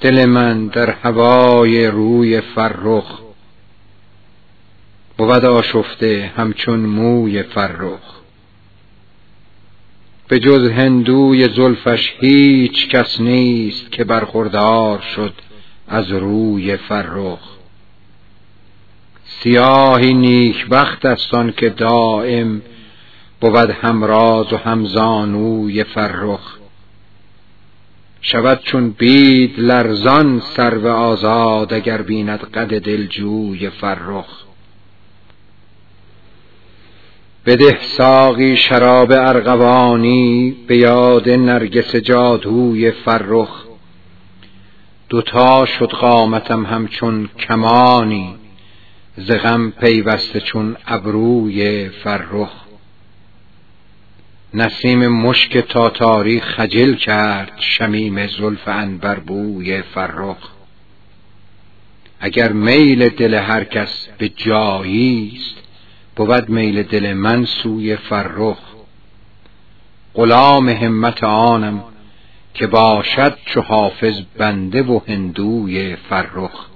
دل من در هوای روی فرخ، بود آشفته همچون موی فرخ. به جز هندوی زلفش هیچ کس نیست، که برخوردار شد از روی فرخ. سیاهی نیکبخت است آن که دائم، بود همراز و همزانوی فرخ. شود چون بید لرزان سرو آزاد، اگر بیند قد دلجوی فرخ. بده ساقی شراب ارغوانی، به یاد نرگس جادوی فرخ. دوتا شد قامتم همچون کمانی، ز غم پیوسته چون ابروی فرخ. نسیم مشک تاتاری خجل کرد، شمیم زلف عنبربوی فرخ. اگر میل دل هر کس به جایی است، بود میل دل من سوی فرخ. غلام همت آنم که باشد چو حافظ بنده و هندوی فرخ.